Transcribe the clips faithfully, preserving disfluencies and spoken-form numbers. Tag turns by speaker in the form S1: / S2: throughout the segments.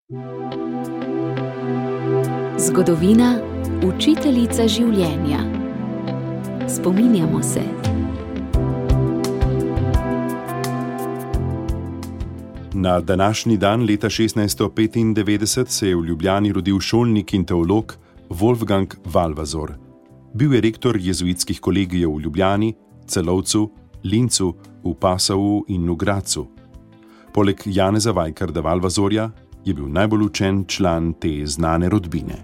S1: Zgodovina, učiteljica življenja. Spominjamo se.
S2: Na današnji dan leta šestnajststo petindevetdeset se je v Ljubljani rodil šolnik in teolog Wolfgang Valvazor. Bil je rektor jezuitskih kolegijev v Ljubljani, Celovcu, Lincu, v Passau in v Grazu. Poleg Janeza Vajkarda Valvazorja je bil najbolj učen član te znane rodbine.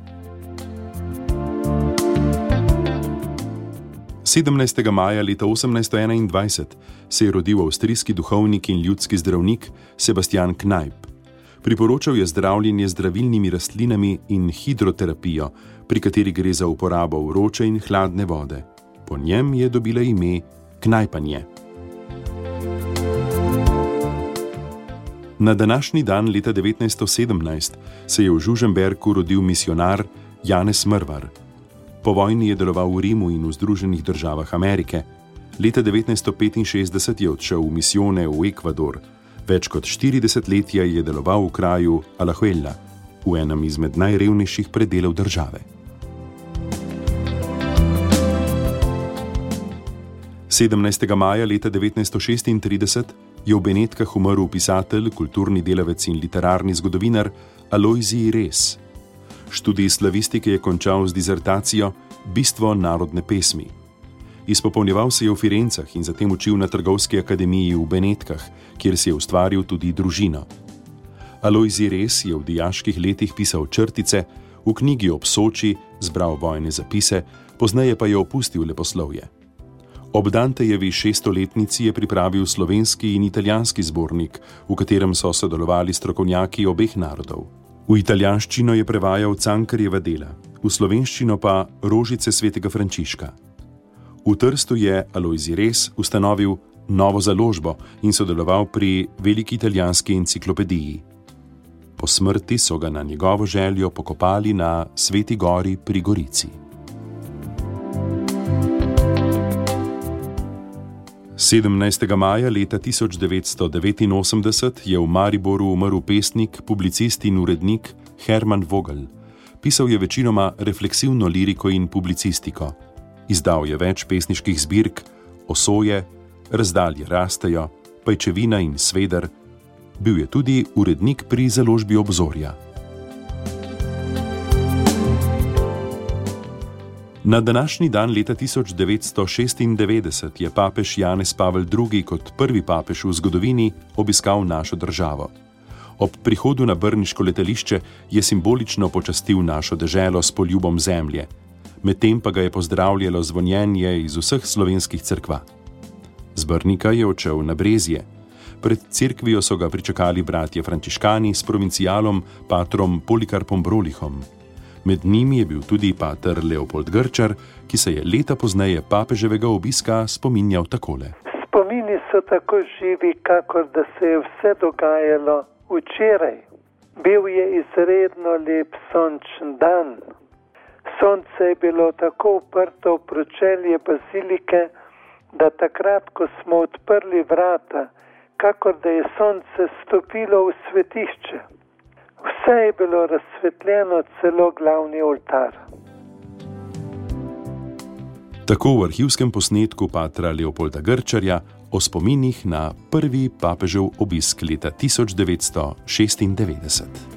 S2: sedemnajstega maja leta osemnajststo enaindvajset se je rodil avstrijski duhovnik in ljudski zdravnik Sebastian Knajp. Priporočal je zdravljenje z zdravilnimi rastlinami in hidroterapijo, pri kateri gre za uporabo vroče in hladne vode. Po njem je dobila ime knajpanje. Na današnji dan leta devetnajststo sedemnajst se je v Žužemberku rodil misijonar Janez Mrvar. Po vojni je deloval v Rimu in v Združenih državah Amerike. Leta devetnajststo petinšestdeset je odšel v misijone v Ekvador. Več kot štiri desetletja je deloval v kraju Alajuela, v enem izmed najrevnejših predelov države. sedemnajstega maja leta devetnajststo šestintrideset je v Benetkah umrl pisatelj, kulturni delavec in literarni zgodovinar Alojzij Res. Študij slavistike je končal z dizertacijo Bistvo narodne pesmi. Izpopolnjeval se je v Firencah in zatem učil na Trgovski akademiji v Benetkah, kjer si je ustvaril tudi družino. Alojzij Res je v dijaških letih pisal črtice, v knjigi Ob Soči zbral vojne zapise, pozneje pa je opustil leposlovje. Ob Dantejevi šeststoletnici je pripravil slovenski in italijanski zbornik, v katerem so sodelovali strokovnjaki obeh narodov. V italijanščino je prevajal Cankarjeva dela, v slovenščino pa Rožice svetega Frančiška. V Trstu je Alojzij Res ustanovil novo založbo in sodeloval pri veliki italijanski enciklopediji. Po smrti so ga na njegovo željo pokopali na Sveti gori pri Gorici. sedemnajstega maja leta tisoč devetsto devetinosemdeset je v Mariboru umrl pesnik, publicist in urednik Herman Vogel. Pisal je večinoma refleksivno liriko in publicistiko. Izdal je več pesniških zbirk, Osoje, Razdalje rastejo, Pajčevina in Sveder. Bil je tudi urednik pri založbi Obzorja. Na današnji dan leta tisoč devetsto šestindevetdeset je papež Janez Pavel drugi kot prvi papež v zgodovini obiskal našo državo. Ob prihodu na brniško letališče je simbolično počastil našo deželo s poljubom zemlje. Medtem pa ga je pozdravljalo zvonjenje iz vseh slovenskih cerkva. Z Brnika je odšel na Brezje. Pred cerkvijo so ga pričakali bratje frančiškani s provincialom patrom Polikarpom Brolihom. Med njimi je bil tudi pater Leopold Grčar, ki se je leta pozneje papeževega obiska spominjal takole.
S3: Spomini so tako živi, kakor da se je vse dogajalo včeraj. Bil je izredno lep sončen dan. Sonce je bilo tako uprto v pročelje bazilike, da takrat, ko smo odprli vrata, kakor da je sonce stopilo v svetišče. Vse je bilo razsvetljeno, celo glavni oltar.
S2: Tako v arhivskem posnetku patra Leopolda Grčarja o spominih na prvi papežev obisk leta tisoč devetsto šestindevetdeset.